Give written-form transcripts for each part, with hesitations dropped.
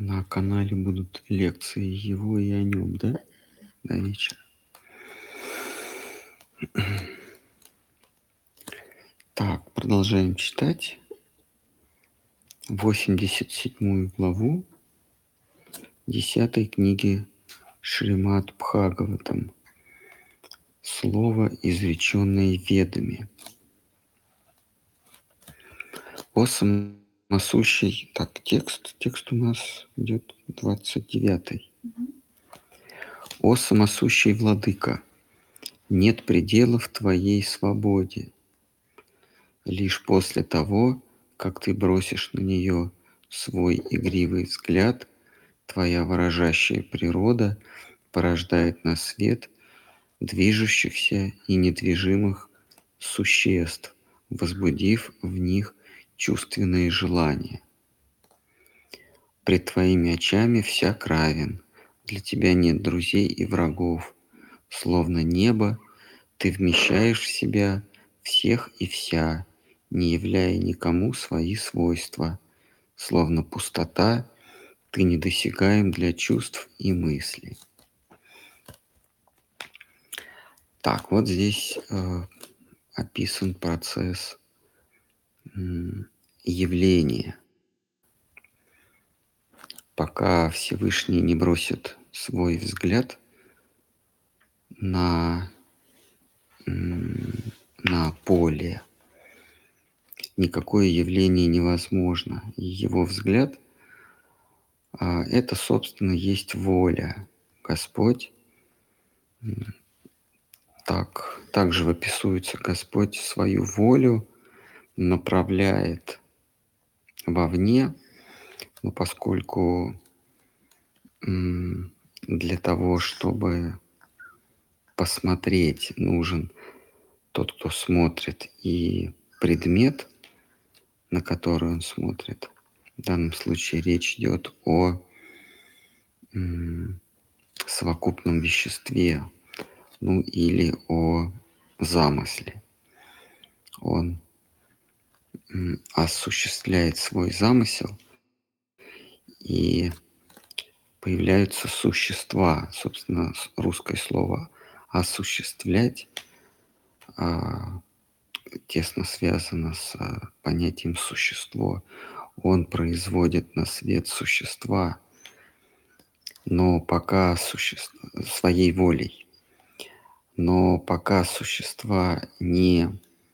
На канале будут лекции его и о нем, да? До вечера. Так, продолжаем читать 87 главу 10 книги Шримад Бхагаватам. Слово, изреченное ведами. О самосущий... Так, текст у нас идет 29. О самосущий владыка, нет пределов твоей свободе. Лишь после того, как ты бросишь на нее свой игривый взгляд, твоя выражающая природа порождает на свет движущихся и недвижимых существ, возбудив в них чувственные желания. Пред твоими очами всяк равен, для тебя нет друзей и врагов. Словно небо, ты вмещаешь в себя всех и вся, не являя никому свои свойства. Словно пустота, ты недосягаем для чувств и мыслей. Так, вот здесь описан процесс явления. Пока Всевышний не бросит свой взгляд на поле, никакое явление невозможно. И его взгляд это, собственно, есть воля. Господь, так же выписывается, Господь свою волю направляет вовне, но поскольку для того, чтобы посмотреть, нужен тот, кто смотрит, и предмет, на который он смотрит. В данном случае речь идет о совокупном веществе, ну или о замысле. Он осуществляет свой замысел, и появляются существа. Собственно, русское слово «осуществлять» тесно связано с понятием «существо». Он производит на свет существа, но пока своей волей. Но пока существа не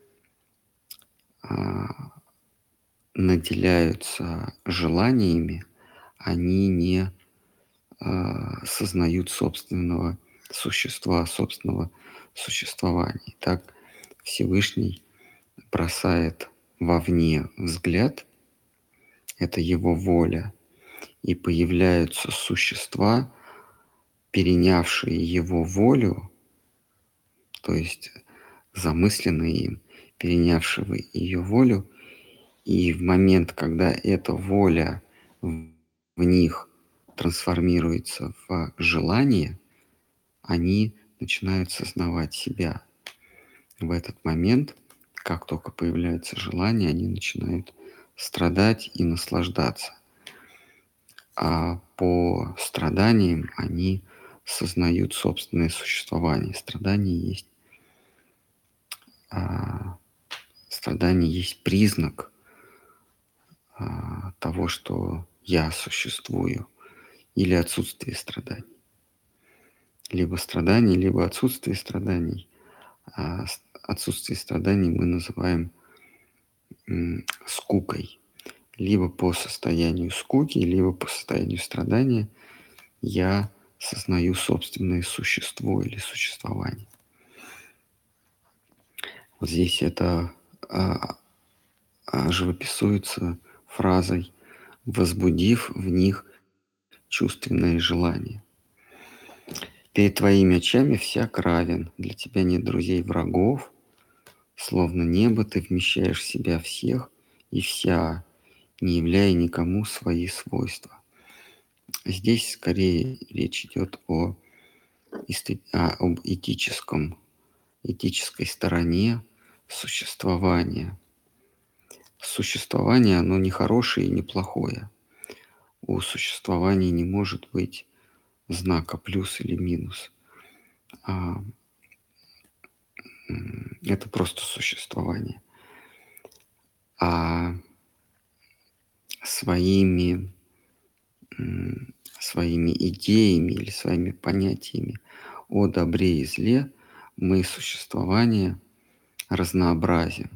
наделяются желаниями, они не сознают собственного существа, собственного существования. Так Всевышний бросает вовне взгляд, это его воля, и появляются существа, перенявшие его волю, то есть замысленные им, перенявшие ее волю, и в момент, когда эта воля в них трансформируется в желание, они начинают сознавать себя. В этот момент, как только появляется желание, они начинают страдать и наслаждаться. А по страданиям они сознают собственное существование. Страдание есть признак того, что я существую, или отсутствие страданий. Либо страдания, либо отсутствие страданий. Отсутствие страданий мы называем скукой. Либо по состоянию скуки, либо по состоянию страдания я сознаю собственное существо или существование. Вот здесь это живописуется фразой «возбудив в них чувственное желание». Перед твоими очами всяк равен, для тебя нет друзей врагов, словно небо ты вмещаешь в себя всех и вся, не являя никому свои свойства. Здесь скорее речь идет об этической стороне существования. Существование, оно не хорошее и не плохое. у существования не может быть знака плюс или минус. А, это просто существование. А своими, своими идеями или своими понятиями о добре и зле мы существование разнообразим.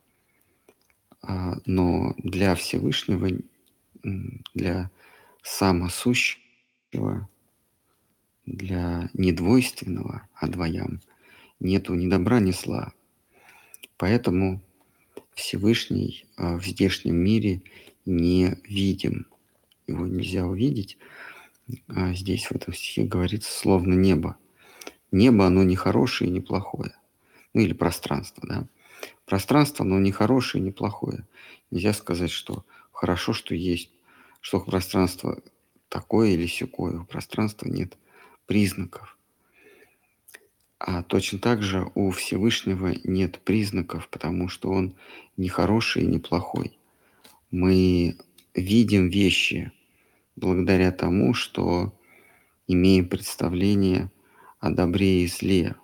Но для Всевышнего, для самосущего, для недвойственного, а двоям, нету ни добра, ни зла. Поэтому Всевышний в здешнем мире не видим. Его нельзя увидеть. Здесь в этом стихе говорится словно небо. Небо, оно не хорошее и не плохое. Ну или пространство, да. Пространство, оно не хорошее и не плохое. Нельзя сказать, что хорошо, что есть, что пространство такое или сякое. У пространства нет признаков. А точно так же у Всевышнего нет признаков, потому что он не хороший и не плохой. Мы видим вещи благодаря тому, что имеем представление о добре и зле.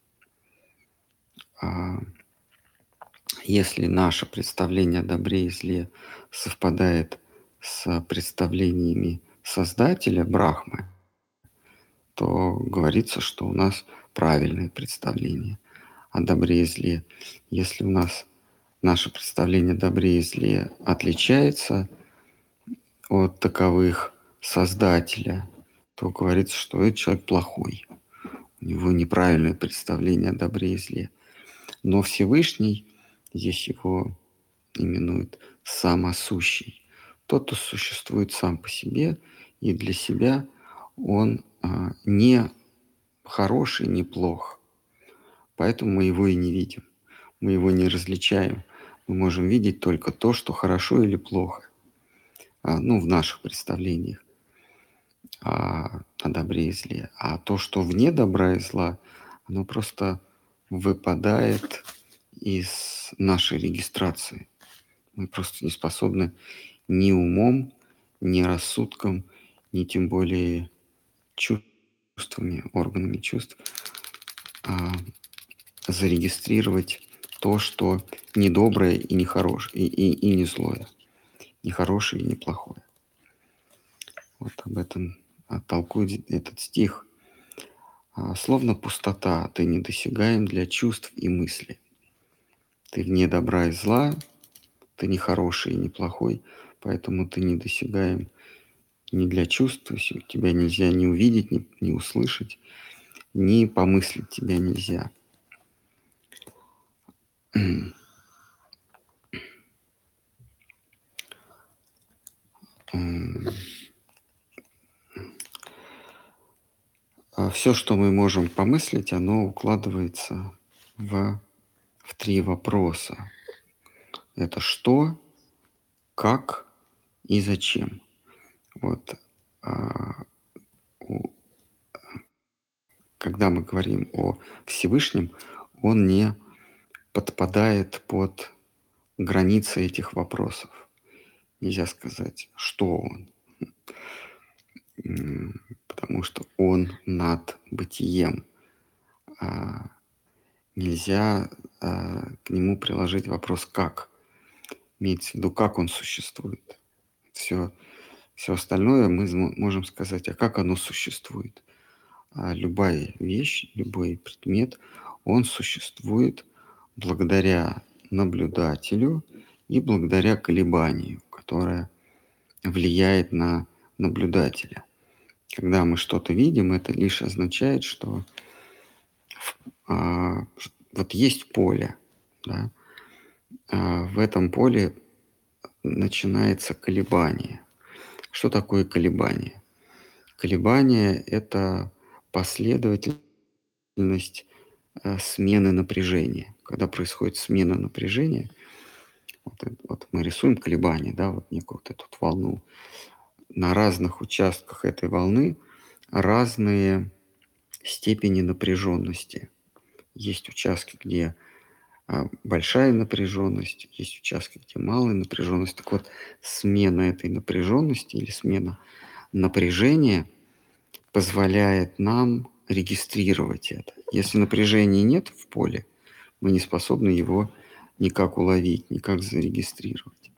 Если наше представление о добре и зле совпадает с представлениями Создателя Брахмы, то говорится, что у нас правильное представление о добре и зле. Если у нас наше представление о добре и зле отличается от таковых Создателя, то говорится, что этот человек плохой. У него неправильное представление о добре и зле. Но Всевышний, здесь его именуют самосущий. Тот, кто существует сам по себе, и для себя он не хороший, не плох. Поэтому мы его и не видим. Мы его не различаем. Мы можем видеть только то, что хорошо или плохо. В наших представлениях о добре и зле. А то, что вне добра и зла, оно просто выпадает из нашей регистрации. Мы просто не способны ни умом, ни рассудком, ни тем более чувствами, органами чувств зарегистрировать то, что недоброе и не хорошее, и не злое, не хорошее и не плохое. Вот об этом толкует этот стих. Словно пустота, ты недосягаем для чувств и мыслей. Ты вне добра и зла, ты не хороший и не плохой, поэтому ты недосягаем ни для чувств, то есть тебя нельзя ни увидеть, ни услышать, ни помыслить тебя нельзя. Все, что мы можем помыслить, оно укладывается в три вопроса. Это что, как и зачем. Вот. Когда мы говорим о Всевышнем, он не подпадает под границы этих вопросов. Нельзя сказать, что он. Потому что он над бытием. Нельзя к нему приложить вопрос «как?». Имеется в виду, как он существует. Все остальное мы можем сказать, а как оно существует. Любая вещь, любой предмет, он существует благодаря наблюдателю и благодаря колебанию, которое влияет на наблюдателя. Когда мы что-то видим, это лишь означает, что вот есть поле, да, в этом поле начинается колебание. Что такое колебание? Колебание – это последовательность смены напряжения. Когда происходит смена напряжения, вот мы рисуем колебание, да, вот некую вот эту волну. На разных участках этой волны разные степени напряженности. Есть участки, где большая напряженность, есть участки, где малая напряженность. Так вот, смена этой напряженности или смена напряжения позволяет нам регистрировать это. Если напряжения нет в поле, мы не способны его никак уловить, никак зарегистрировать.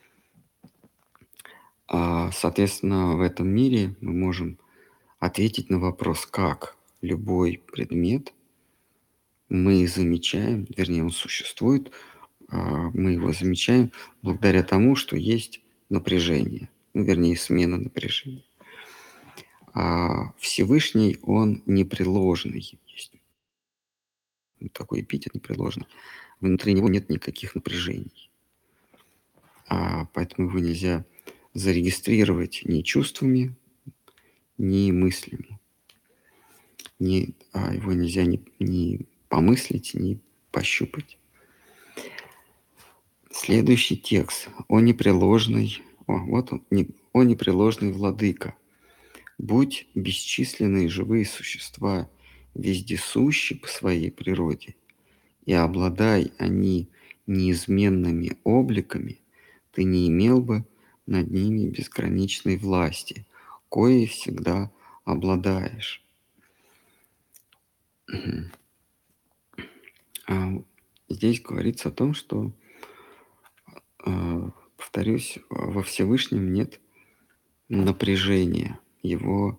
Соответственно, в этом мире мы можем ответить на вопрос, как любой предмет мы замечаем, вернее, он существует, мы его замечаем благодаря тому, что есть напряжение, вернее, смена напряжения. Всевышний, он непреложный. Есть такой эпитет непреложный. Внутри него нет никаких напряжений. Поэтому его нельзя зарегистрировать ни чувствами, ни мыслями. Его нельзя ни помыслить, ни пощупать. Следующий текст. О непреложный владыка. Будь бесчисленные живые существа вездесущи по своей природе, и обладай они неизменными обликами, ты не имел бы над ними безграничной власти, коей всегда обладаешь. Здесь говорится о том, что, повторюсь, во Всевышнем нет напряжения. Его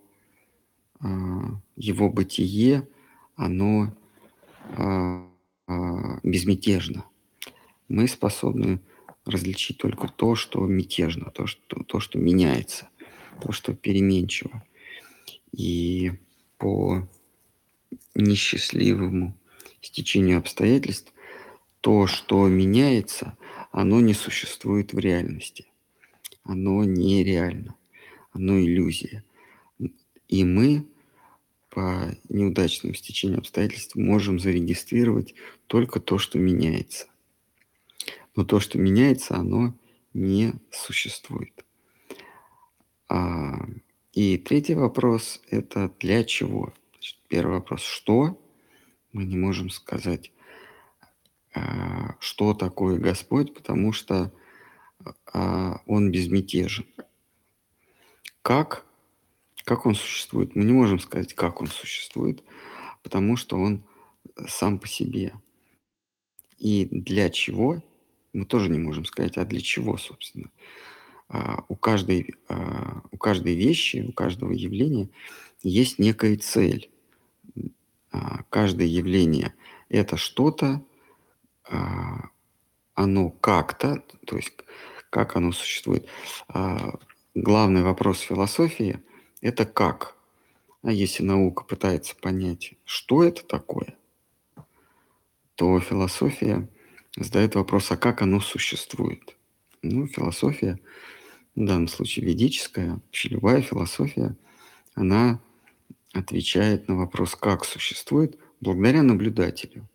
бытие, оно безмятежно. Мы способны различить только то, что мятежно, то, что меняется, то, что переменчиво. И по несчастливому стечению обстоятельств то, что меняется, оно не существует в реальности. Оно нереально. Оно иллюзия. И мы по неудачному стечению обстоятельств можем зарегистрировать только то, что меняется. Но то, что меняется, оно не существует. И третий вопрос – это для чего? Значит, первый вопрос – что? Мы не можем сказать, что такое Господь, потому что Он безмятежен. Как Он существует? Мы не можем сказать, как Он существует, потому что Он сам по себе. И для чего? Мы тоже не можем сказать, а для чего, собственно. У каждой вещи, у каждого явления есть некая цель. Каждое явление – это что-то, оно как-то, то есть как оно существует. Главный вопрос философии – это как. А если наука пытается понять, что это такое, то философия задает вопрос, а как оно существует. Философия, в данном случае ведическая, вообще любая философия, она отвечает на вопрос, как существует, благодаря наблюдателю.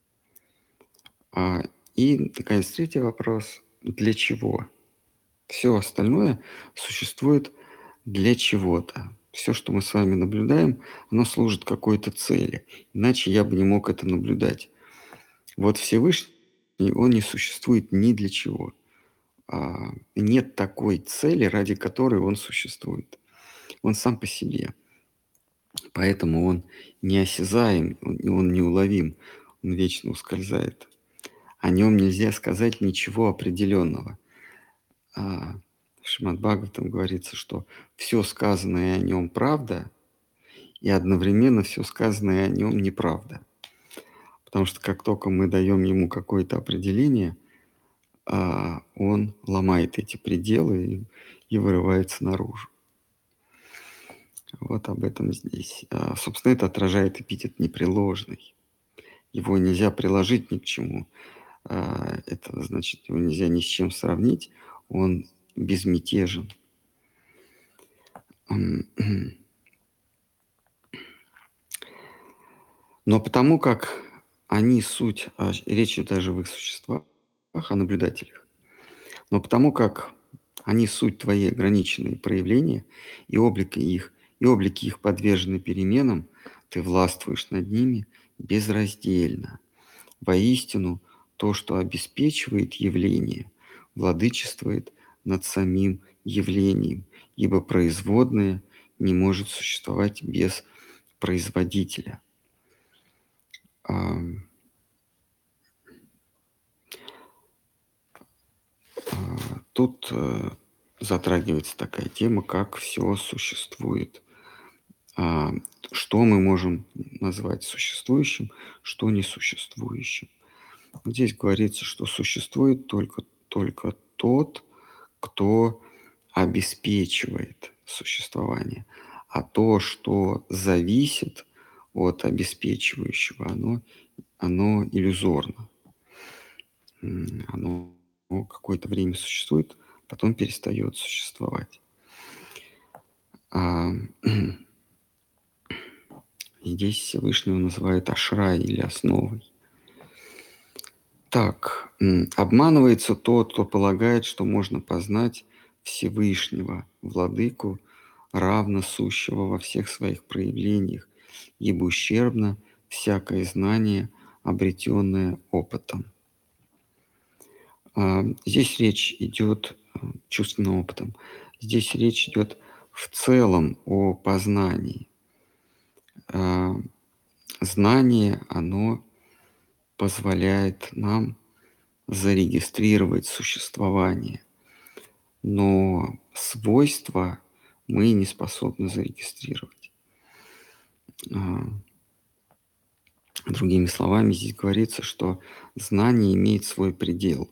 И, наконец, третий вопрос, для чего? Все остальное существует для чего-то. Все, что мы с вами наблюдаем, оно служит какой-то цели. Иначе я бы не мог это наблюдать. Вот Всевышний, он не существует ни для чего. Нет такой цели, ради которой он существует. Он сам по себе. Поэтому он неосязаем, он неуловим, он вечно ускользает. О нем нельзя сказать ничего определенного. В Шримад Бхагаватам говорится, что все сказанное о нем правда, и одновременно все сказанное о нем неправда. Потому что как только мы даем ему какое-то определение, он ломает эти пределы и вырывается наружу. Вот об этом здесь. Собственно, это отражает эпитет непреложный. Его нельзя приложить ни к чему. Это значит, его нельзя ни с чем сравнить. Он безмятежен. Но потому как они суть, речь идет даже в их существах, о наблюдателях, но потому как они суть твои ограниченные проявления, и облики их подвержены переменам, ты властвуешь над ними безраздельно. Воистину, то, что обеспечивает явление, владычествует над самим явлением, ибо производное не может существовать без производителя. Тут затрагивается такая тема, как все существует. Что мы можем назвать существующим, что несуществующим. Здесь говорится, что существует только тот, кто обеспечивает существование. А то, что зависит от обеспечивающего, оно иллюзорно. Оно какое-то время существует, потом перестает существовать. Здесь Всевышнего называют ашрай или основой. Так, обманывается тот, кто полагает, что можно познать Всевышнего, Владыку, равно сущего во всех своих проявлениях, ибо ущербно всякое знание, обретенное опытом. Здесь речь идет чувственным опытом. Здесь речь идет в целом о познании. Знание, оно позволяет нам зарегистрировать существование, но свойства мы не способны зарегистрировать. Другими словами, здесь говорится, что знание имеет свой предел.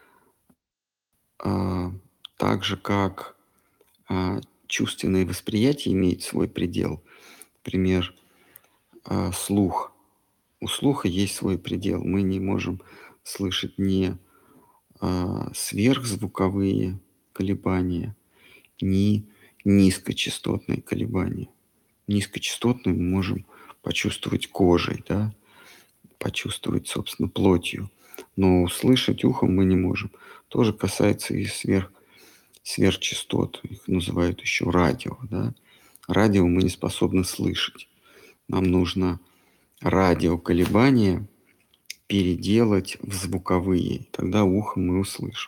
Так же, как чувственное восприятие имеет свой предел. Например, слух. У слуха есть свой предел. Мы не можем слышать ни сверхзвуковые колебания, ни низкочастотные колебания. Низкочастотные мы можем почувствовать кожей, да? Почувствовать, собственно, плотью. Но услышать ухом мы не можем. Тоже касается и сверхчастот. Их называют еще радио. Да? Радио мы не способны слышать. Нам нужно радиоколебания переделать в звуковые. Тогда ухом мы услышим.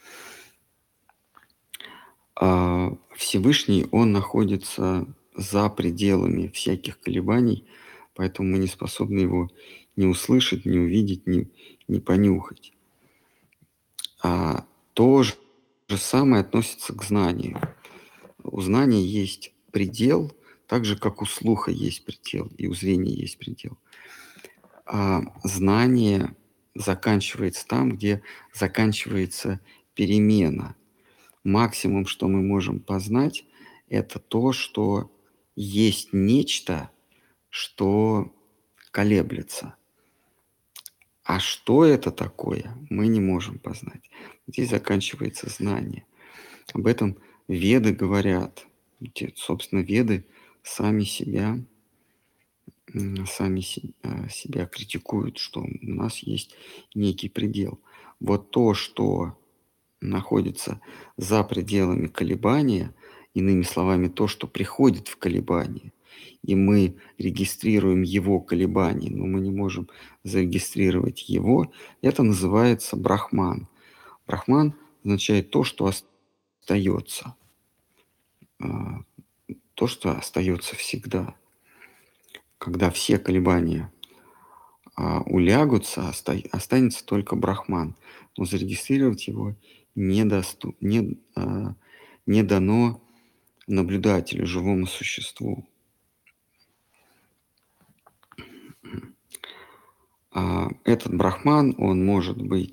А Всевышний, он находится за пределами всяких колебаний, поэтому мы не способны его не услышать, не увидеть, не понюхать. То же самое относится к знанию. У знания есть предел, так же, как у слуха есть предел, и у зрения есть предел. Знание заканчивается там, где заканчивается перемена. Максимум, что мы можем познать, это то, что есть нечто, что колеблется. А что это такое, мы не можем познать. Здесь заканчивается знание. Об этом Веды говорят. Собственно, Веды сами себя критикуют, что у нас есть некий предел. Вот то, что находится за пределами колебания, иными словами, то, что приходит в колебание, и мы регистрируем его колебания, но мы не можем зарегистрировать его, это называется брахман. Брахман означает то, что остается. То, что остается всегда. Когда все колебания улягутся, останется только брахман. Но зарегистрировать его не дано наблюдателю, живому существу. Этот брахман, он может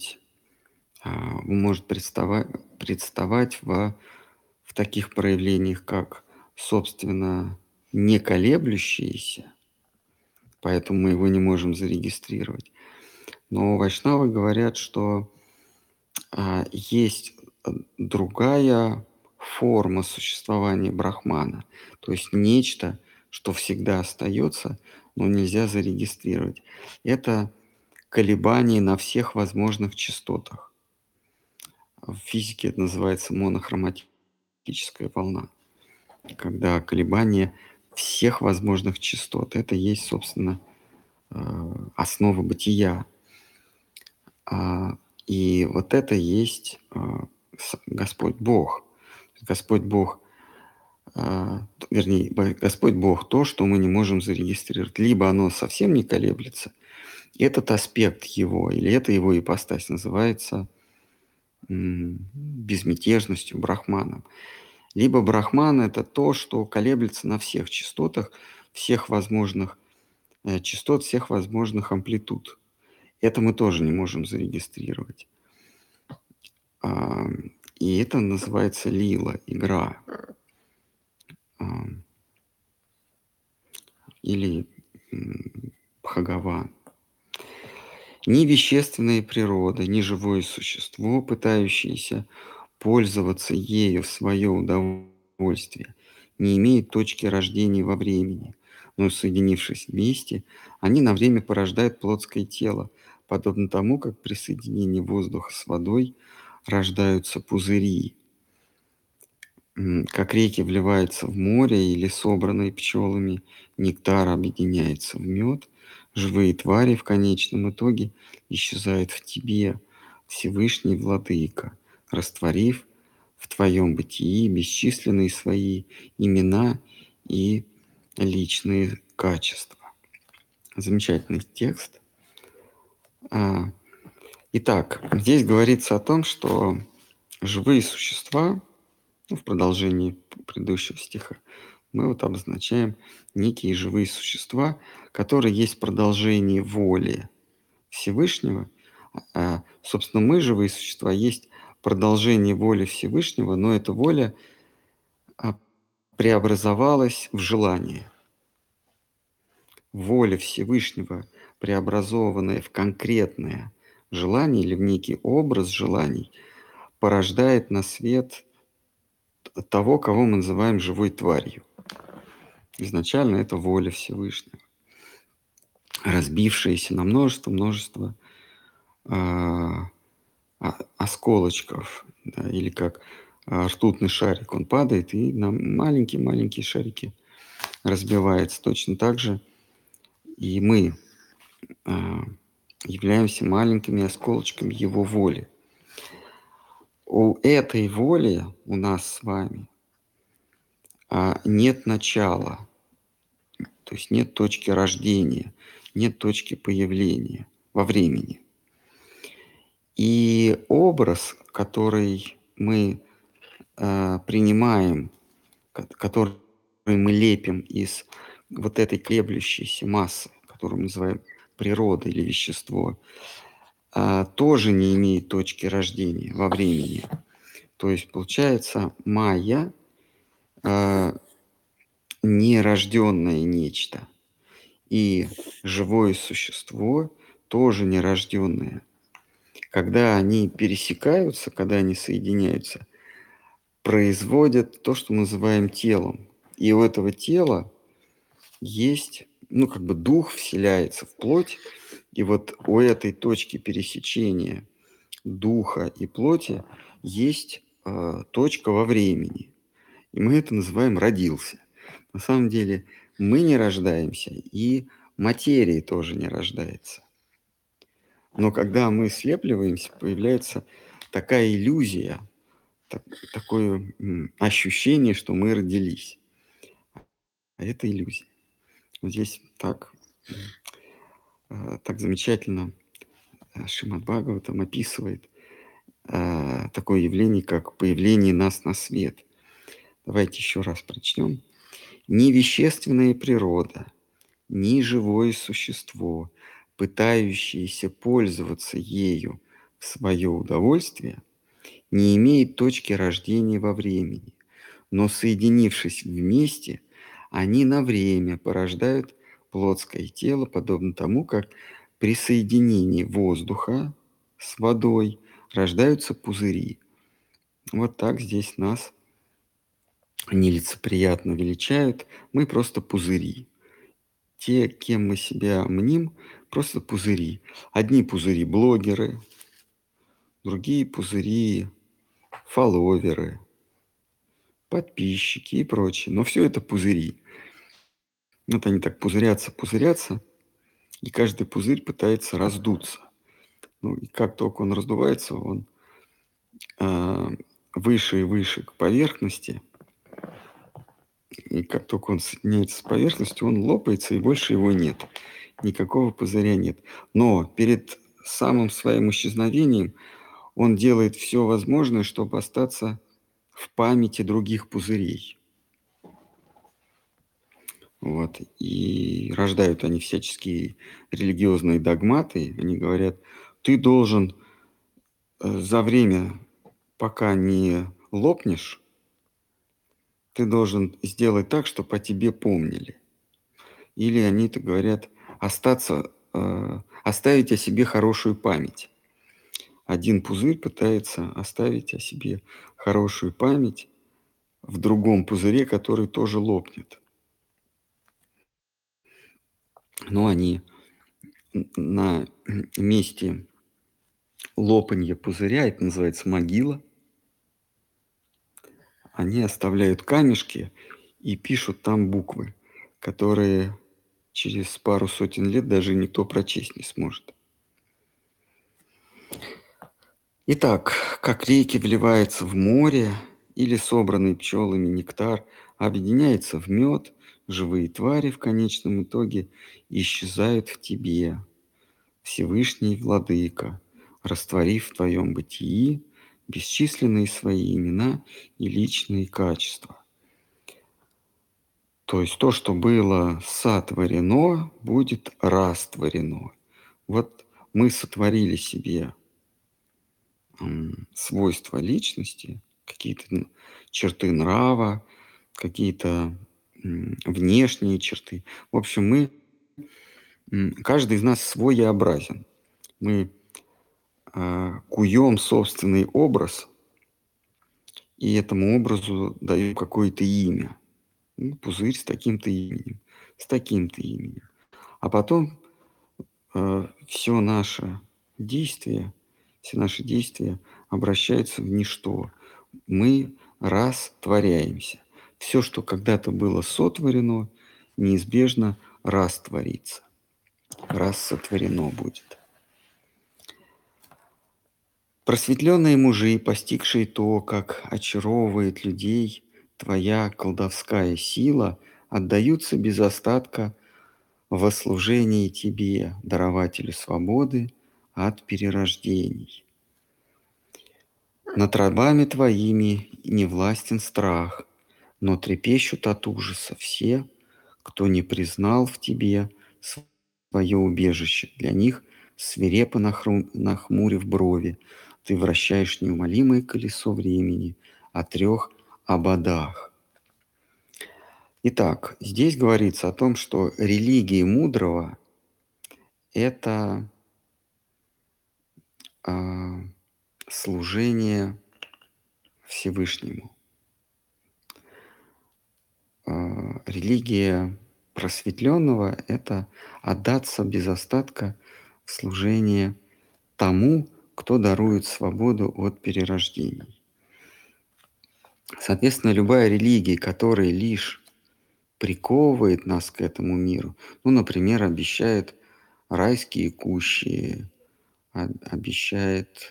представать в таких проявлениях, как, собственно, не колеблющиеся, поэтому мы его не можем зарегистрировать. Но вайшнавы говорят, что есть другая форма существования брахмана, то есть нечто, что всегда остается, но нельзя зарегистрировать. Это колебания на всех возможных частотах. В физике это называется монохроматическая волна, когда колебания всех возможных частот. Это есть, собственно, основа бытия. А, и вот это есть Господь Бог. Господь Бог, вернее, Господь Бог то, что мы не можем зарегистрировать. Либо оно совсем не колеблется, этот аспект его, или это его ипостась называется безмятежностью, брахманом. Либо брахман – это то, что колеблется на всех частотах, всех возможных частот, всех возможных амплитуд. Это мы тоже не можем зарегистрировать. И это называется лила, игра. Или Бхагаван. Ни вещественная природа, ни живое существо, пытающееся пользоваться ею в свое удовольствие, не имеет точки рождения во времени, но, соединившись вместе, они на время порождают плотское тело, подобно тому, как при соединении воздуха с водой рождаются пузыри, как реки вливаются в море или собранные пчелами нектар объединяется в мед, живые твари в конечном итоге исчезают в тебе, Всевышний Владыка, растворив в твоем бытии бесчисленные свои имена и личные качества. Замечательный текст. Итак, здесь говорится о том, что живые существа, в продолжении предыдущего стиха, мы вот обозначаем некие живые существа, которые есть продолжение воли Всевышнего. Собственно, мы, живые существа, есть продолжение воли Всевышнего, но эта воля преобразовалась в желание. Воля Всевышнего, преобразованная в конкретное желание или в некий образ желаний, порождает на свет того, кого мы называем живой тварью. Изначально это воля Всевышнего, разбившаяся на множество осколочков, да, или как ртутный шарик, он падает, и на маленькие-маленькие шарики разбивается. Точно так же и мы являемся маленькими осколочками его воли. У этой воли у нас с вами нет начала, то есть нет точки рождения, нет точки появления во времени. И образ, который мы принимаем, который мы лепим из вот этой колеблющейся массы, которую мы называем природа или вещество, тоже не имеет точки рождения во времени. То есть, получается, майя нерожденное нечто, и живое существо тоже нерожденное. Когда они пересекаются, когда они соединяются, производят то, что мы называем телом. И у этого тела есть, дух вселяется в плоть, и вот у этой точки пересечения духа и плоти есть точка во времени. И мы это называем «родился». На самом деле мы не рождаемся, и материя тоже не рождается. Но когда мы слепливаемся, появляется такая иллюзия, такое ощущение, что мы родились. А это иллюзия. Вот здесь так замечательно Шримад Бхагаватам описывает такое явление, как появление нас на свет. Давайте еще раз прочтем. Ни вещественная природа, ни живое существо, пытающееся пользоваться ею в свое удовольствие, не имеет точки рождения во времени, но, соединившись вместе, они на время порождают плотское тело, подобно тому, как при соединении воздуха с водой рождаются пузыри. Вот так здесь нас нелицеприятно величают. Мы просто пузыри. Те, кем мы себя мним, просто пузыри. Одни пузыри блогеры, другие пузыри фолловеры, подписчики и прочее. Но все это пузыри. Вот они так пузырятся, и каждый пузырь пытается раздуться. Ну, и как только он раздувается, он а, выше и выше к поверхности. И как только он соединяется с поверхностью, он лопается, и больше его нет. Никакого пузыря нет. Но перед самым своим исчезновением он делает все возможное, чтобы остаться в памяти других пузырей. Вот. И рождают они всяческие религиозные догматы. Они говорят, ты должен за время, пока не лопнешь, ты должен сделать так, чтобы о тебе помнили. Или они-то говорят, оставить о себе хорошую память. Один пузырь пытается оставить о себе хорошую память в другом пузыре, который тоже лопнет. Но они на месте лопанья пузыря, это называется могила, они оставляют камешки и пишут там буквы, которые через пару сотен лет даже никто прочесть не сможет. Итак, как реки вливается в море, или собранный пчелами нектар объединяется в мед, живые твари в конечном итоге исчезают в тебе, Всевышний Владыка, растворив в твоем бытии бесчисленные свои имена и личные качества. То есть то, что было сотворено, будет растворено. Вот мы сотворили себе свойства личности, какие-то черты нрава, какие-то внешние черты. В общем, каждый из нас своеобразен. Мы куем собственный образ, и этому образу даем какое-то имя. Пузырь с таким-то именем, с таким-то именем. А потом все наши действия обращаются в ничто. Мы растворяемся. Все, что когда-то было сотворено, неизбежно растворится. Рассотворено будет. Просветленные мужи, постигшие то, как очаровывает людей твоя колдовская сила, отдаются без остатка во служении тебе, дарователю свободы от перерождений. Над рабами твоими не властен страх, но трепещут от ужаса все, кто не признал в тебе свое убежище. Для них, свирепо нахмурив брови, ты вращаешь неумолимое колесо времени о 3 ободах. Итак, здесь говорится о том, что религия мудрого – это служение Всевышнему. Религия просветленного – это отдаться без остатка в служение тому, кто дарует свободу от перерождений. Соответственно, любая религия, которая лишь приковывает нас к этому миру, например, обещает райские кущи, обещает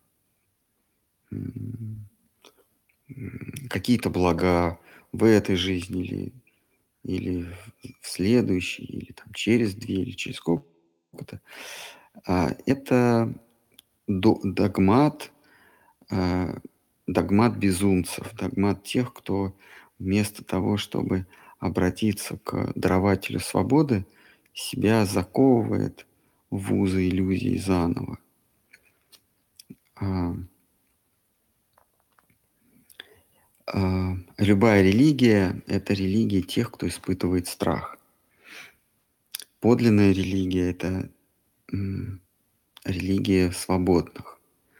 какие-то блага в этой жизни или в следующей, или там через 2, или через сколько-то. Это догмат безумцев, догмат тех, кто вместо того, чтобы обратиться к дарователю свободы, себя заковывает в узы иллюзий заново. Любая религия – это религия тех, кто испытывает страх. Подлинная религия – это религия свободных.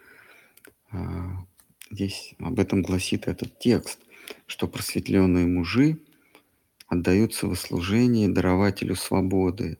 Здесь об этом гласит этот текст, что просветленные мужи отдаются во служение дарователю свободы.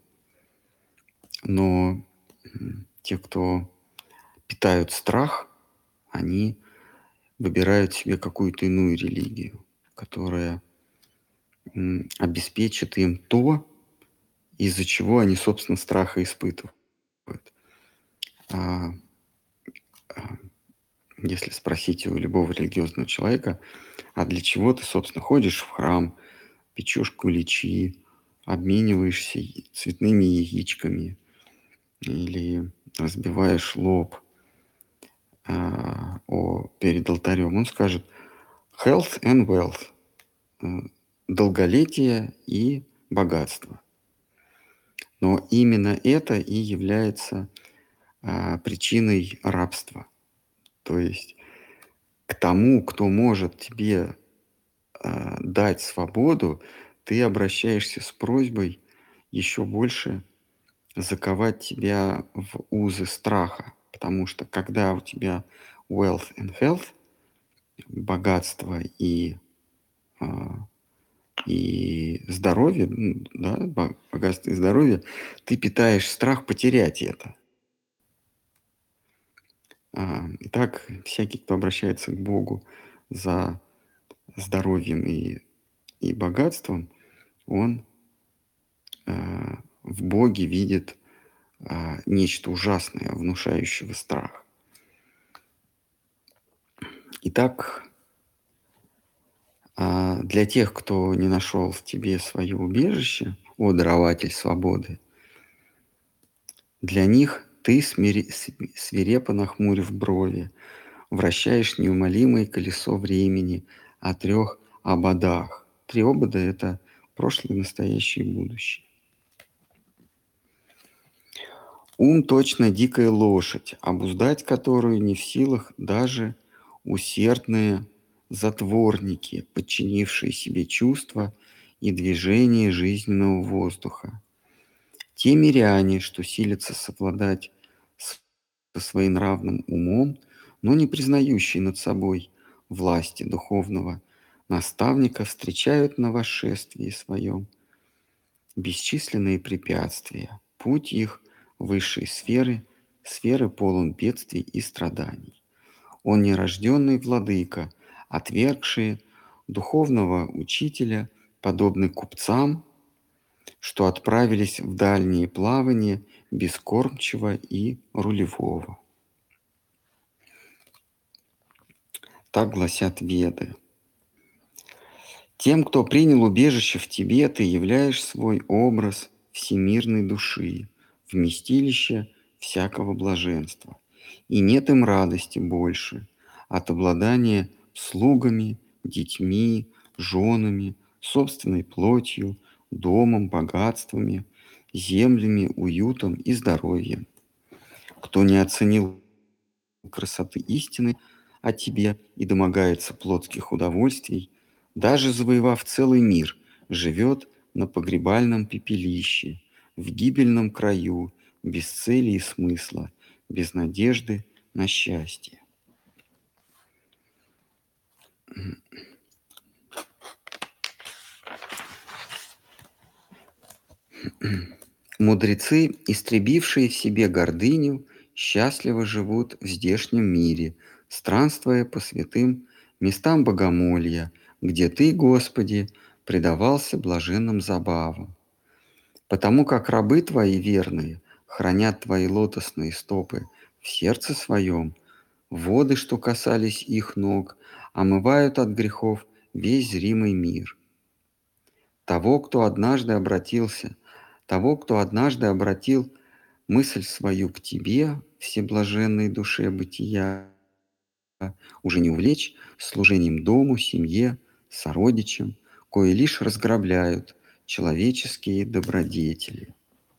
Но те, кто питают страх, они выбирают себе какую-то иную религию, которая обеспечит им то, из-за чего они, собственно, страха испытывают. А, а, Если спросить у любого религиозного человека, а для чего ты, собственно, ходишь в храм, печешь куличи, обмениваешься цветными яичками или разбиваешь лоб перед алтарем, он скажет health and wealth, долголетие и богатство. Но именно это и является причиной рабства. То есть к тому, кто может тебе дать свободу, ты обращаешься с просьбой еще больше заковать тебя в узы страха. Потому что когда у тебя wealth and health, богатство и здоровье, да, богатство и здоровье, ты питаешь страх потерять это. Итак, всякий, кто обращается к Богу за здоровьем и богатством, он в Боге видит нечто ужасное, внушающего страх. Итак, для тех, кто не нашел в тебе свое убежище, о дарователь свободы, для них ты, свирепо нахмурив брови, вращаешь неумолимое колесо времени о трех ободах. Три обода — это прошлое, настоящее и будущее. Ум точно дикая лошадь, обуздать которую не в силах даже усердные затворники, подчинившие себе чувства и движение жизненного воздуха. Те миряне, что силятся совладать со своенравным умом, но не признающие над собой власти духовного наставника, встречают на восшествии своем бесчисленные препятствия. Путь их высшей сферы полон бедствий и страданий. Он нерожденный владыка, отвергший духовного учителя, подобный купцам, что отправились в дальние плавания без кормчего и рулевого. Так гласят Веды. Тем, кто принял убежище в тебе, ты являешь свой образ всемирной души, вместилище всякого блаженства. И нет им радости больше от обладания слугами, детьми, женами, собственной плотью, домом, богатствами, землями, уютом и здоровьем. Кто не оценил красоты истины о тебе и домогается плотских удовольствий, даже завоевав целый мир, живет на погребальном пепелище, в гибельном краю, без цели и смысла, без надежды на счастье. Мудрецы, истребившие в себе гордыню, счастливо живут в здешнем мире, странствуя по святым местам богомолья, где ты, Господи, предавался блаженным забавам. Потому как рабы твои верные хранят твои лотосные стопы в сердце своем, воды, что касались их ног, омывают от грехов весь зримый мир. Того, кто однажды обратил мысль свою к тебе, всеблаженной душе бытия, уже не увлечь служением дому, семье, сородичам, кои лишь разграбляют человеческие добродетели.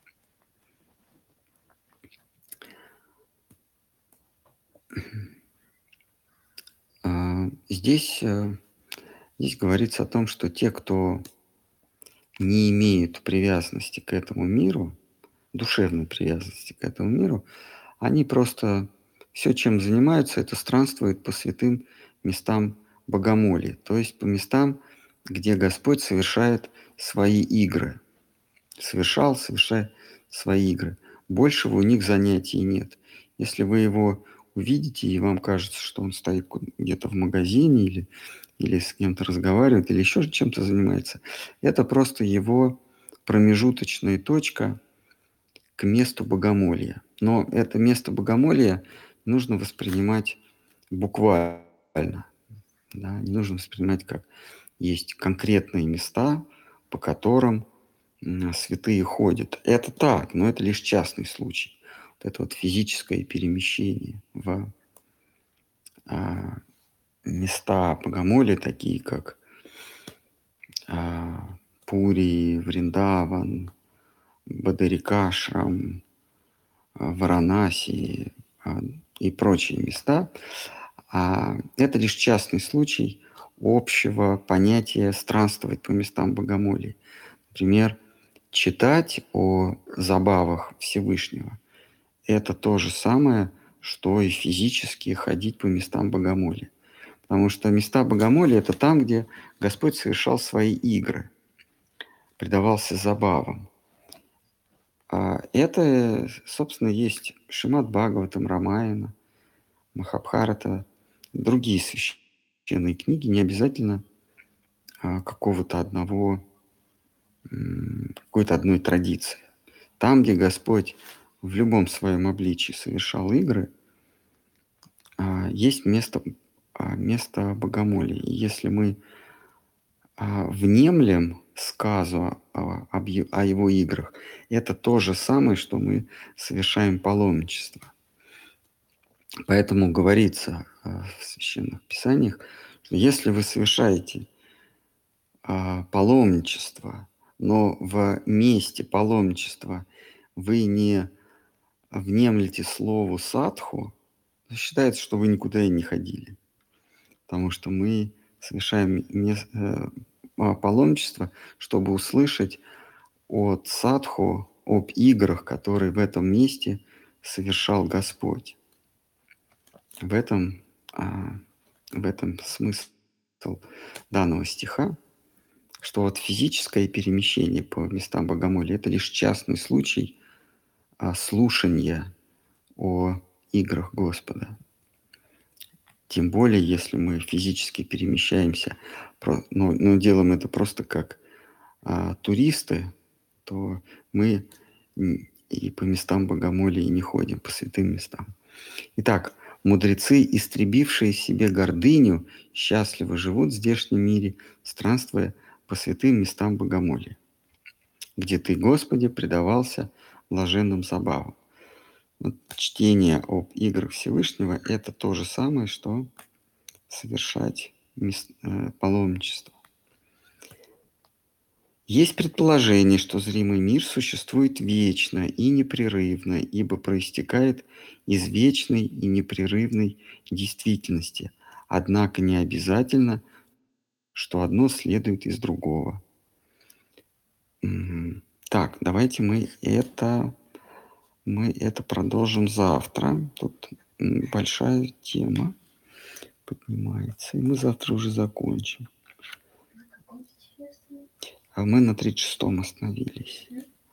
Здесь говорится о том, что те, кто не имеют привязанности к этому миру, душевной привязанности к этому миру, они просто все, чем занимаются, это странствуют по святым местам богомолья, то есть по местам, где Господь совершает свои игры. Совершает свои игры. Большего у них занятий нет. Если вы его увидите, и вам кажется, что он стоит где-то в магазине или с кем-то разговаривает, или еще чем-то занимается, это просто его промежуточная точка, к месту богомолья. Но это место богомолья нужно воспринимать буквально. Да? Не нужно воспринимать как есть конкретные места, по которым святые ходят. Это так, но это лишь частный случай. Вот это вот физическое перемещение в места богомолья, такие как Пури, Вриндаван, Бадарикашрам, Варанаси и прочие места. Это лишь частный случай общего понятия странствовать по местам богомолия. Например, читать о забавах Всевышнего – это то же самое, что и физически ходить по местам богомолия. Потому что места богомолия – это там, где Господь совершал свои игры, предавался забавам. Это, собственно, есть Шримад Бхагаватам, Рамаяна, Махабхарата, другие священные книги, не обязательно какой-то одной традиции. Там, где Господь в любом своем обличии совершал игры, есть место богомолия. И если мы внемлем сказу о его играх, это то же самое, что мы совершаем паломничество. Поэтому говорится в священных писаниях, что если вы совершаете паломничество, но в месте паломничества вы не внемлете слову садху, то считается, что вы никуда и не ходили. Потому что мы совершаем паломничество, чтобы услышать от садху, об играх, которые в этом месте совершал Господь. В этом смысл данного стиха, что вот физическое перемещение по местам богомолия – это лишь частный случай слушания о играх Господа. Тем более, если мы физически перемещаемся, но делаем это просто как туристы, то мы и по местам богомолия не ходим, по святым местам. Итак, мудрецы, истребившие себе гордыню, счастливо живут в здешнем мире, странствуя по святым местам богомолия, где ты, Господи, предавался блаженным забавам. Вот чтение об играх Всевышнего – это то же самое, что совершать паломничество. Есть предположение, что зримый мир существует вечно и непрерывно, ибо проистекает из вечной и непрерывной действительности. Однако не обязательно, что одно следует из другого. Так, давайте мы это продолжим завтра. Тут большая тема поднимается, и мы завтра уже закончим. А мы на 36-м остановились.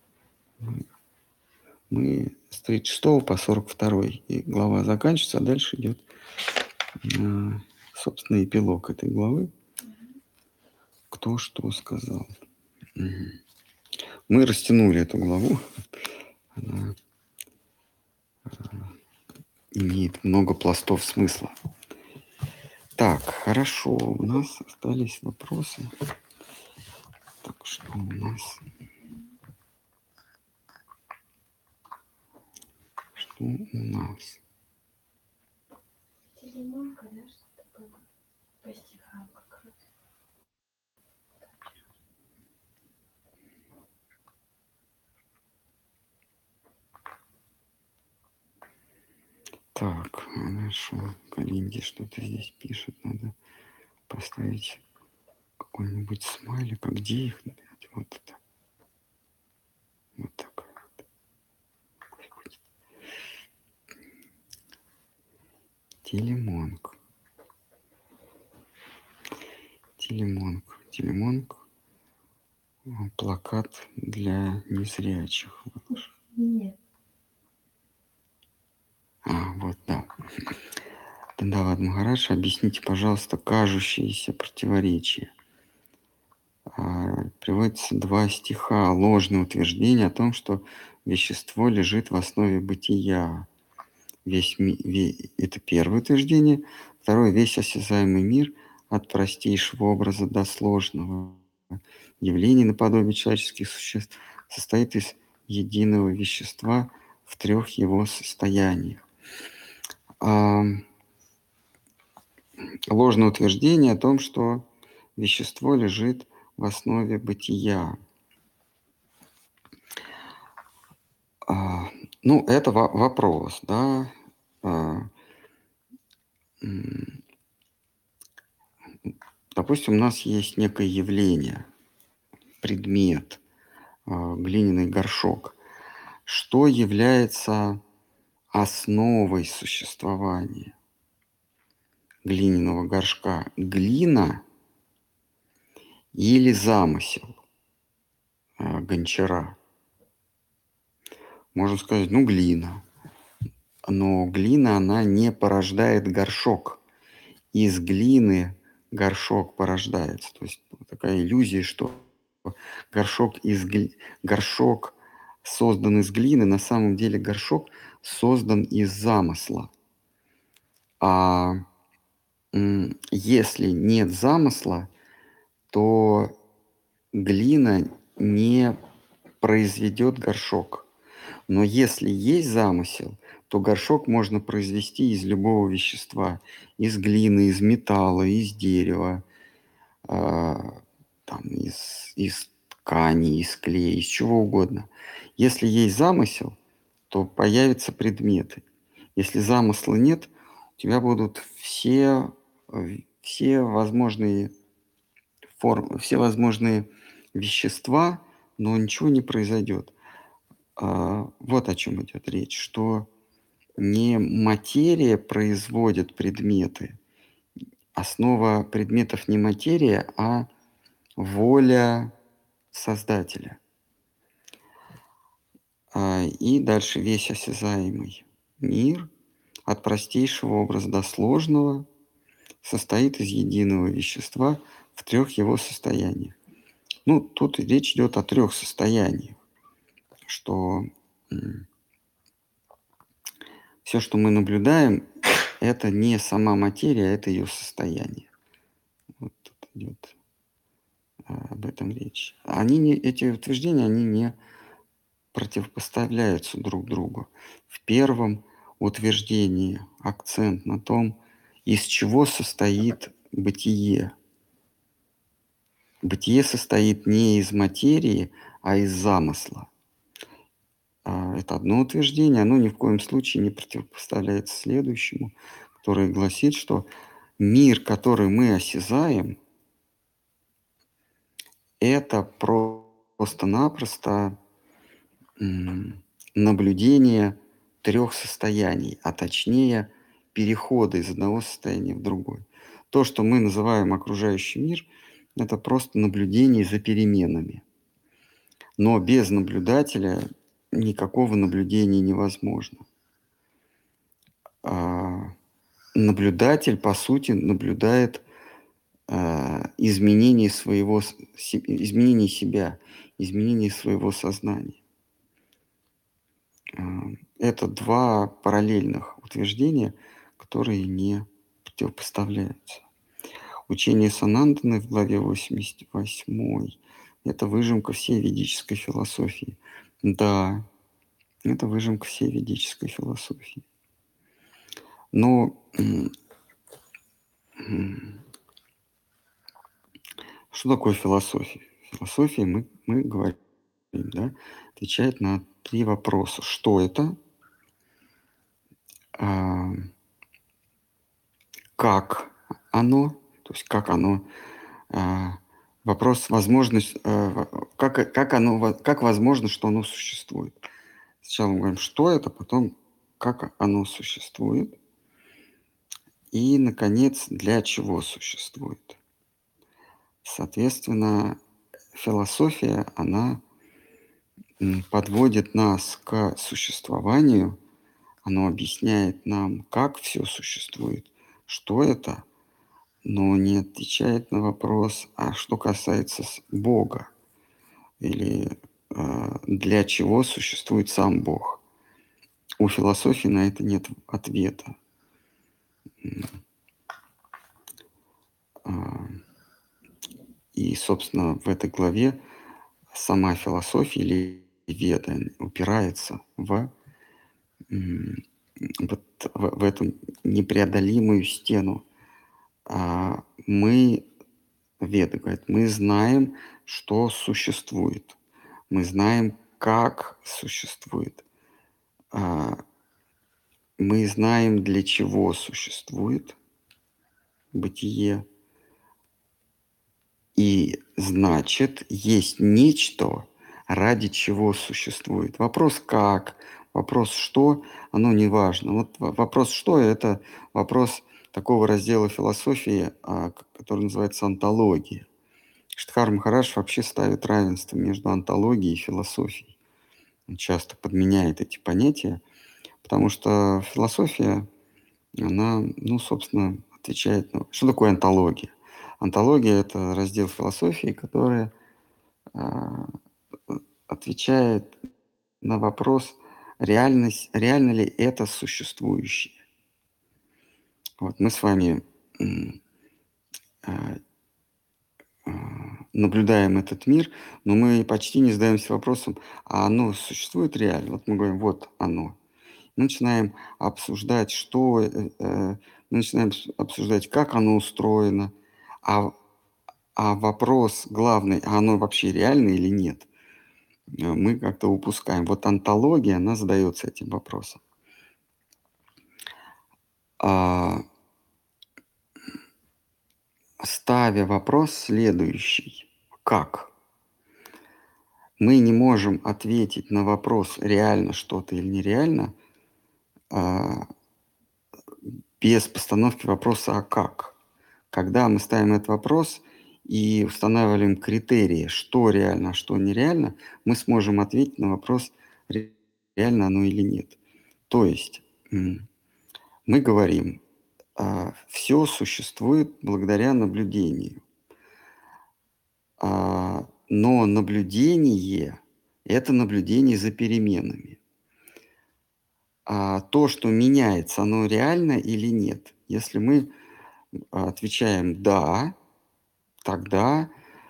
Мы с 36 по 42 и глава заканчивается, а дальше идет, собственно, эпилог этой главы. Кто что сказал. Мы растянули эту главу. Она имеет много пластов смысла. Так, хорошо. У нас остались вопросы. Так, что у нас? Что у нас? Телеманка, да, что-то было по стихам как раз. Так, хорошо. Калинди что-то здесь пишет. Надо поставить какой-нибудь смайлик. А где их? Вот это. Вот так. Телемонг. Плакат для незрячих. Нет. Вот, да. Дандават Махарадж, объясните, пожалуйста, кажущиеся противоречия. Приводится 2 стиха. Ложное утверждение о том, что вещество лежит в основе бытия. Это первое утверждение. Второе, весь осязаемый мир от простейшего образа до сложного явлений наподобие человеческих существ состоит из единого вещества в трех его состояниях. Ложное утверждение о том, что вещество лежит в основе бытия. Ну, это вопрос, да. Допустим, у нас есть некое явление, предмет, глиняный горшок. Что является основой существования глиняного горшка? Глина или замысел гончара? Можно сказать, ну, глина. Но глина, она не порождает горшок. Из глины горшок порождается. То есть такая иллюзия, что горшок создан из глины, на самом деле горшок создан из замысла. А если нет замысла, то глина не произведет горшок. Но если есть замысел, то горшок можно произвести из любого вещества. Из глины, из металла, из дерева, из ткани, из клея, из чего угодно. Если есть замысел, то появятся предметы. Если замысла нет, у тебя будут все возможные формы, все возможные вещества, но ничего не произойдет. Вот о чем идет речь, что не материя производит предметы. Основа предметов не материя, а воля Создателя. И дальше весь осязаемый мир от простейшего образа до сложного состоит из единого вещества в трех его состояниях. Ну, тут речь идет о трех состояниях, что все, что мы наблюдаем, это не сама материя, это ее состояние. Вот тут идет об этом речь. Эти утверждения, они не противопоставляются друг другу. В первом утверждении акцент на том, из чего состоит бытие. Бытие состоит не из материи, а из замысла. Это одно утверждение, оно ни в коем случае не противопоставляется следующему, которое гласит, что мир, который мы осязаем, это просто-напросто наблюдение трех состояний, а точнее перехода из одного состояния в другое. То, что мы называем окружающий мир, это просто наблюдение за переменами. Но без наблюдателя никакого наблюдения невозможно. Наблюдатель, по сути, наблюдает изменение себя, изменение своего сознания. Это два параллельных утверждения, которые не противопоставляются. Учение Сананданы в главе 88 – это выжимка всей ведической философии. Да, это выжимка всей ведической философии. Но что такое философия? Философия, мы говорим, да, отвечает на три вопроса. Что это? Как оно? То есть как оно? Вопрос возможность, как возможно, что оно существует. Сначала мы говорим, что это, потом как оно существует. И, наконец, для чего существует. Соответственно, философия, она подводит нас к существованию, она объясняет нам, как все существует, что это, но не отвечает на вопрос, а что касается Бога или для чего существует сам Бог. У философии на это нет ответа. И, собственно, в этой главе сама философия или веда упирается в эту непреодолимую стену. Мы, веды говорят, мы знаем, что существует. Мы знаем, как существует. Мы знаем, для чего существует бытие. И значит, есть нечто, ради чего существует. Вопрос как, вопрос что, оно не важно. Вот вопрос что – это вопрос такого раздела философии, который называется онтология. Штхар Махарадж вообще ставит равенство между онтологией и философией. Он часто подменяет эти понятия, потому что философия, она, собственно, отвечает... Что такое онтология? Онтология – это раздел философии, который отвечает на вопрос, реально ли это существующее. Вот мы с вами наблюдаем этот мир, но мы почти не задаемся вопросом, а оно существует реально? Вот мы говорим, вот оно. Мы начинаем обсуждать, мы начинаем обсуждать, как оно устроено, а вопрос главный, а оно вообще реально или нет, мы как-то упускаем. Вот онтология, она задается этим вопросом. Ставя вопрос следующий. Как? Мы не можем ответить на вопрос, реально что-то или нереально, без постановки вопроса «а как?». Когда мы ставим этот вопрос и устанавливаем критерии, что реально, а что нереально, мы сможем ответить на вопрос, реально оно или нет. То есть мы говорим, все существует благодаря наблюдению. Но наблюдение – это наблюдение за переменами. То, что меняется, оно реально или нет? Если мы отвечаем «да», тогда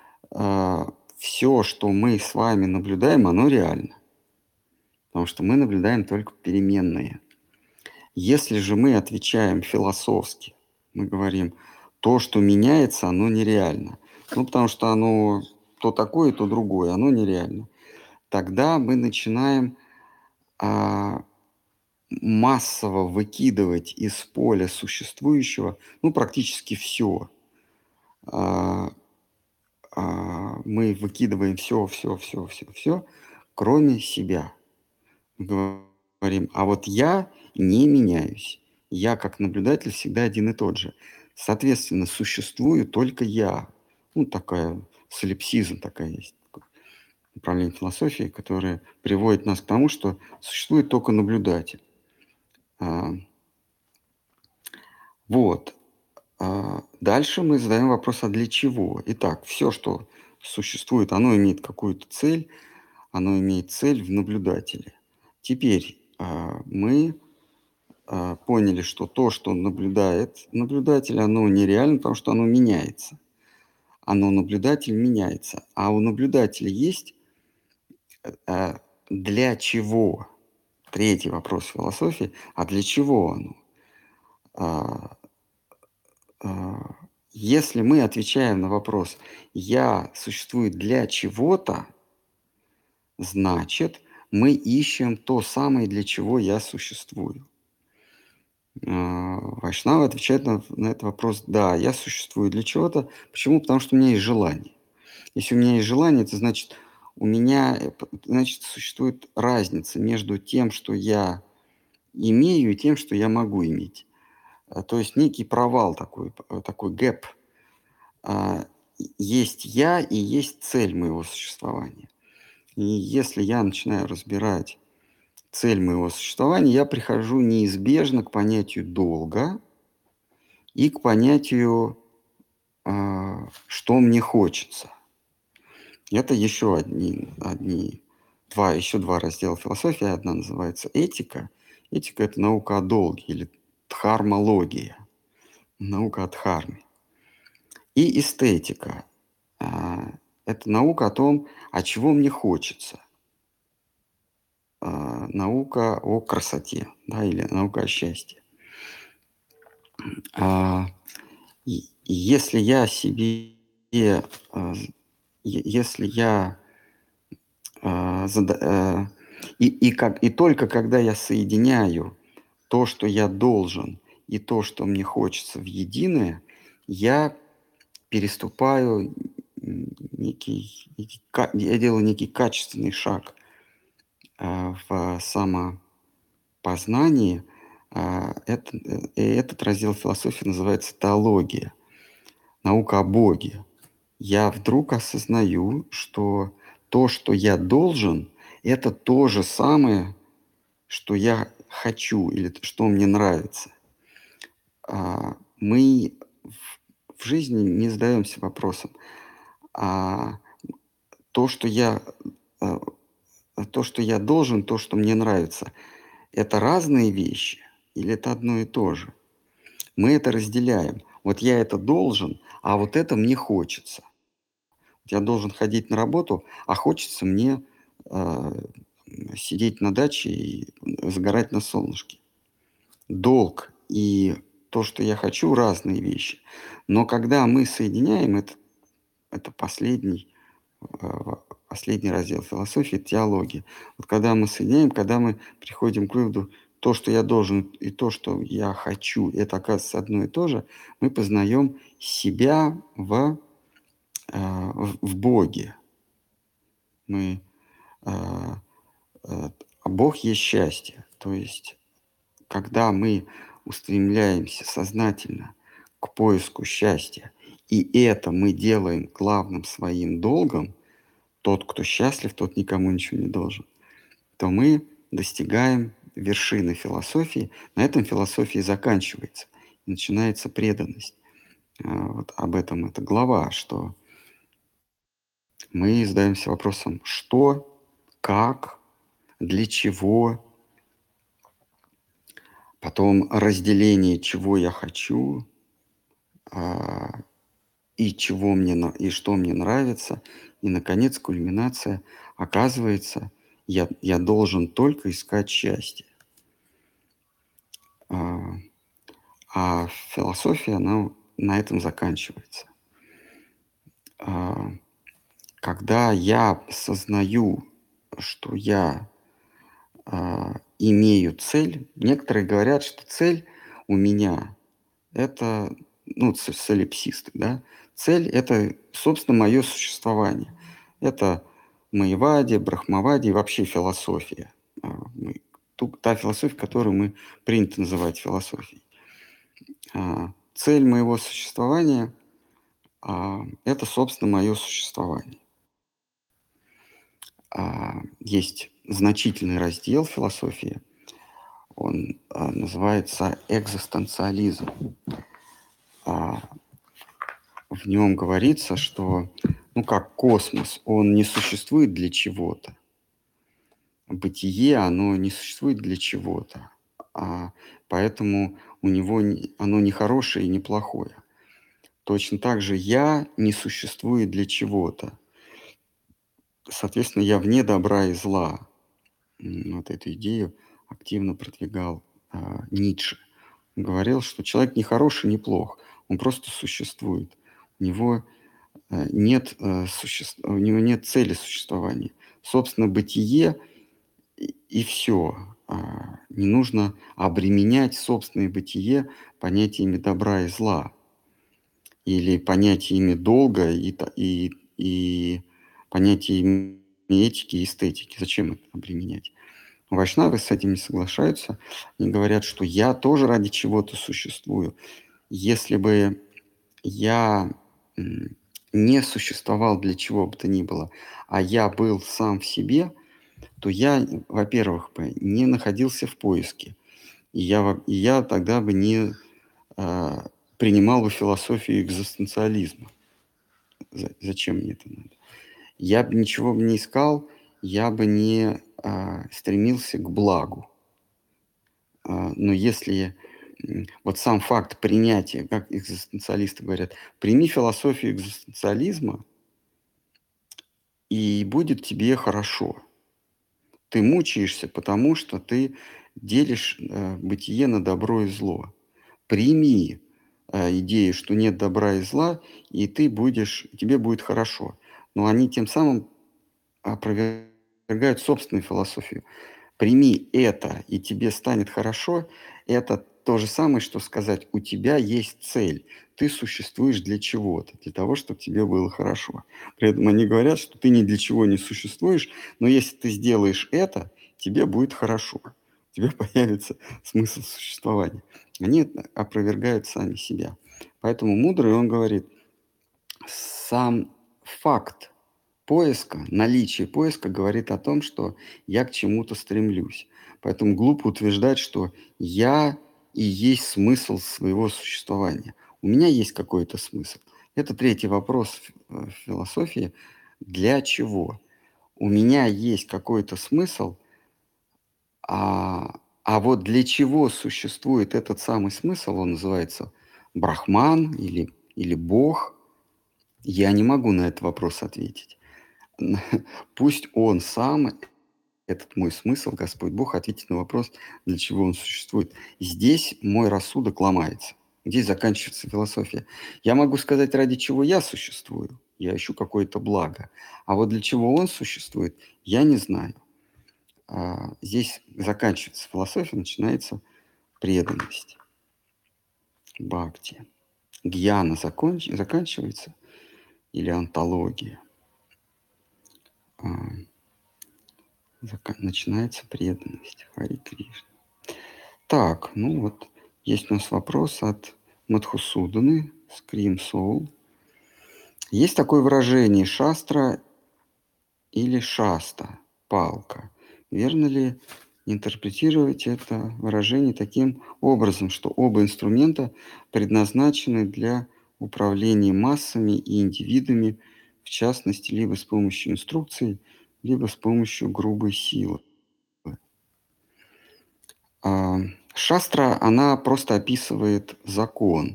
все, что мы с вами наблюдаем, оно реально. Потому что мы наблюдаем только переменные. Если же мы отвечаем философски, мы говорим, то, что меняется, оно нереально. Потому что оно то такое, то другое, оно нереально. Тогда мы начинаем массово выкидывать из поля существующего, практически все. Мы выкидываем все, кроме себя. Мы говорим, а вот я не меняюсь. Я как наблюдатель всегда один и тот же. Соответственно, существую только я. Такая солипсизм такая есть. Направление философии, которое приводит нас к тому, что существует только наблюдатель. Вот. Дальше мы задаем вопрос, а для чего? Итак, все, что существует, оно имеет какую-то цель, оно имеет цель в наблюдателе. Теперь мы поняли, что то, что наблюдает наблюдатель, оно нереально, потому что оно меняется. Наблюдатель меняется. А у наблюдателя есть для чего? Третий вопрос философии. А для чего оно? Если мы отвечаем на вопрос «я существую для чего-то», значит, мы ищем то самое, для чего я существую. Вайшнава отвечает на этот вопрос: да, я существую для чего-то. Почему? Потому что у меня есть желание. Если у меня есть желание, это значит, существует разница между тем, что я имею, и тем, что я могу иметь. То есть некий провал такой гэп. Есть я и есть цель моего существования. И если я начинаю разбирать цель моего существования, я прихожу неизбежно к понятию долга и к понятию, что мне хочется. Это еще одни еще два раздела философии. Одна называется этика. Этика – это наука о долге или дхармология, наука о дхарме. И эстетика – это наука о том, а чего мне хочется. Наука о красоте, да, или наука о счастье. И если я себе, если я и только когда я соединяю то, что я должен, и то, что мне хочется в единое, я переступаю я делаю некий качественный шаг в самопознании. Этот раздел философии называется теология, наука о Боге. Я вдруг осознаю, что то, что я должен, это то же самое, что я хочу или что мне нравится. Мы в жизни не задаемся вопросом, то, что я должен, то, что мне нравится, это разные вещи или это одно и то же? Мы это разделяем. Вот я это должен, а вот это мне хочется. Я должен ходить на работу, а хочется мне сидеть на даче и загорать на солнышке. Долг и то, что я хочу, разные вещи. Но когда мы соединяем, это последний раздел философии, теологии. Вот когда мы соединяем, когда мы приходим к выводу, то, что я должен, и то, что я хочу, это оказывается одно и то же, мы познаем себя в Боге. Бог есть счастье. То есть, когда мы устремляемся сознательно к поиску счастья, и это мы делаем главным своим долгом, тот, кто счастлив, тот никому ничего не должен, то мы достигаем вершины философии. На этом философия заканчивается. Начинается преданность. Вот об этом эта глава, что мы задаемся вопросом, что, как, для чего, потом разделение, чего я хочу, и что мне нравится, и, наконец, кульминация. Оказывается, я должен только искать счастье. А философия, она на этом заканчивается. Когда я сознаю, что я имею цель, некоторые говорят, что цель у меня – это, солипсисты, да? Цель – это, собственно, мое существование. Это майявади, брахмавади и вообще философия. Та философия, которую мы принято называть философией. Цель моего существования – это, собственно, мое существование. Есть значительный раздел философии, он называется экзистенциализм. В нем говорится, что, как космос, он не существует для чего-то. Бытие, оно не существует для чего-то, поэтому у него оно не хорошее и не плохое. Точно так же я не существую для чего-то. Соответственно, я вне добра и зла. Вот эту идею активно продвигал Ницше. Он говорил, что человек не хороший, не плох, он просто существует. У него нет цели существования. Собственно, бытие и все. Не нужно обременять собственное бытие понятиями добра и зла или понятиями долга и понятиями этики и эстетики. Зачем это обременять? Вайшнавы с этим не соглашаются. Они говорят, что я тоже ради чего-то существую. Если бы я не существовал для чего бы то ни было, а я был сам в себе, то я, во-первых, бы не находился в поиске. И я тогда бы не принимал бы философию экзистенциализма. Зачем мне это надо? Я бы ничего не искал, я бы не стремился к благу. Но если вот сам факт принятия, как экзистенциалисты говорят, прими философию экзистенциализма, и будет тебе хорошо. Ты мучаешься, потому что ты делишь бытие на добро и зло. Прими идею, что нет добра и зла, и тебе будет хорошо. Но они тем самым опровергают собственную философию. Прими это, и тебе станет хорошо, это то же самое, что сказать, у тебя есть цель, ты существуешь для чего-то, для того, чтобы тебе было хорошо. При этом они говорят, что ты ни для чего не существуешь, но если ты сделаешь это, тебе будет хорошо, у тебя появится смысл существования. Они опровергают сами себя. Поэтому мудрый, он говорит, сам факт поиска, наличие поиска говорит о том, что я к чему-то стремлюсь. Поэтому глупо утверждать, что я и есть смысл своего существования. У меня есть какой-то смысл. Это третий вопрос в философии. Для чего? У меня есть какой-то смысл, а вот для чего существует этот самый смысл, он называется Брахман или Бог, я не могу на этот вопрос ответить. Пусть он сам, этот мой смысл, Господь Бог, ответит на вопрос, для чего он существует. Здесь мой рассудок ломается. Здесь заканчивается философия. Я могу сказать, ради чего я существую. Я ищу какое-то благо. А вот для чего он существует, я не знаю. Здесь заканчивается философия, начинается преданность, бхакти. Гьяна заканчивается или антология. Начинается преданность. Хари Кришна. Так, ну вот, есть у нас вопрос от Мадхусуданы, Scream Soul. Есть такое выражение шастра или шаста, палка. Верно ли интерпретировать это выражение таким образом, что оба инструмента предназначены для управления массами и индивидами, в частности, либо с помощью инструкций, либо с помощью грубой силы? Шастра, она просто описывает закон.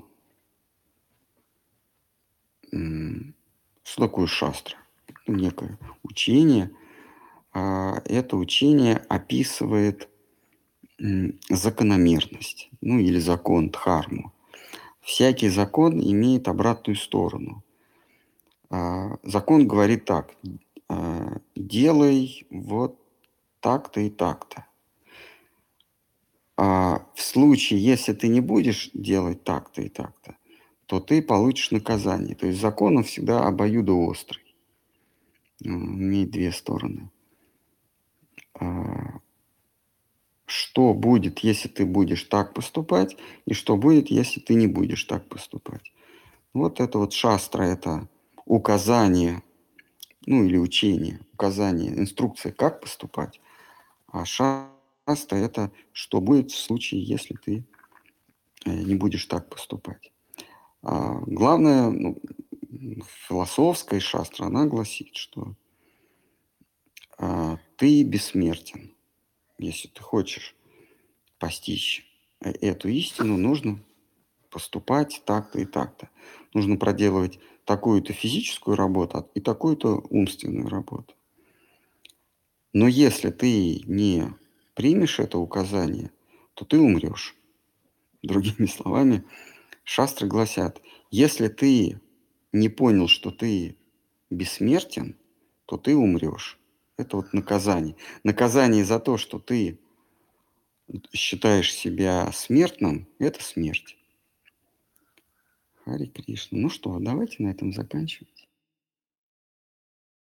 Что такое шастра? Некое учение. Это учение описывает закономерность, ну или закон дхарму. Всякий закон имеет обратную сторону. Закон говорит так: делай вот так-то и так-то. В случае, если ты не будешь делать так-то и так-то, то ты получишь наказание. То есть закон он всегда обоюдоострый. Имеет две стороны. Что будет, если ты будешь так поступать, и что будет, если ты не будешь так поступать. Вот это вот шастра, это указание, ну или учение, указание, инструкция, как поступать. А шаста – это что будет в случае, если ты не будешь так поступать. Главное, философская шастра, она гласит, что ты бессмертен. Если ты хочешь постичь эту истину, нужно поступать так-то и так-то. Нужно проделывать такую-то физическую работу и такую-то умственную работу. Но если ты не примешь это указание, то ты умрешь. Другими словами, шастры гласят, если ты не понял, что ты бессмертен, то ты умрешь. Это вот наказание. Наказание за то, что ты считаешь себя смертным, это смерть. Хари Кришна. Ну что, давайте на этом заканчивать.